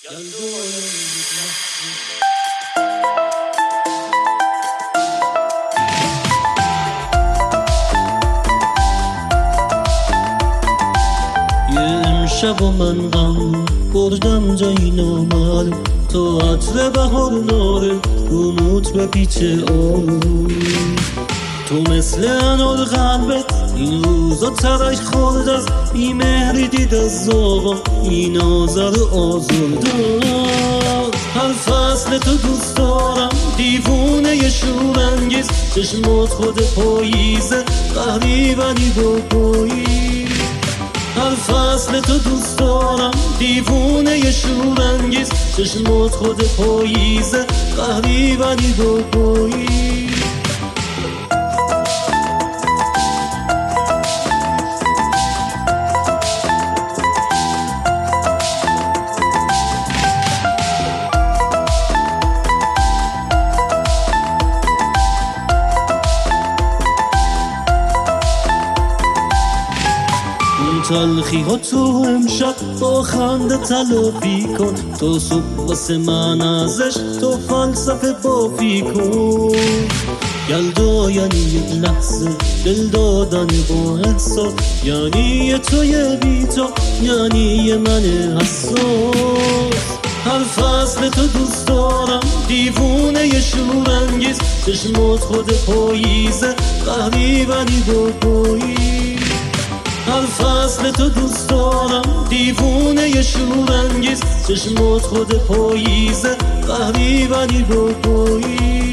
امشب و من غم بردم جایی نامعلوم، تو عطر بهار ناره رو موت به پیچ آروم. تو مثل انار قلبت این روزا ترک خورد از بی مهری دید از آقا این آزر آزردار. هر فصل تو دوست دارم دیوونه شورانگیز، چشمات خود پاییزه قهری ولی بابایی. هر فصل تو دوست دارم دیوونه شورانگیز، چشمات خود پاییزه قهری ولی بابایی. تلخی ها تو امشب با خنده تلافی کن، تو صبح واسه من ازش تو فلسفه بافی کن. یلدا یعنی یک لحظه دل دادن با احساس، یعنی توی بیتا یعنی من حساس. هر فصل تو دوست دارم دیوونه شورانگیز، چشمات خود پاییزه قهری ولی بابایی. هر فصل تو دوست دارم دیوونه شورانگیز، چشمات خود پاییزه قهری ولی بابایی.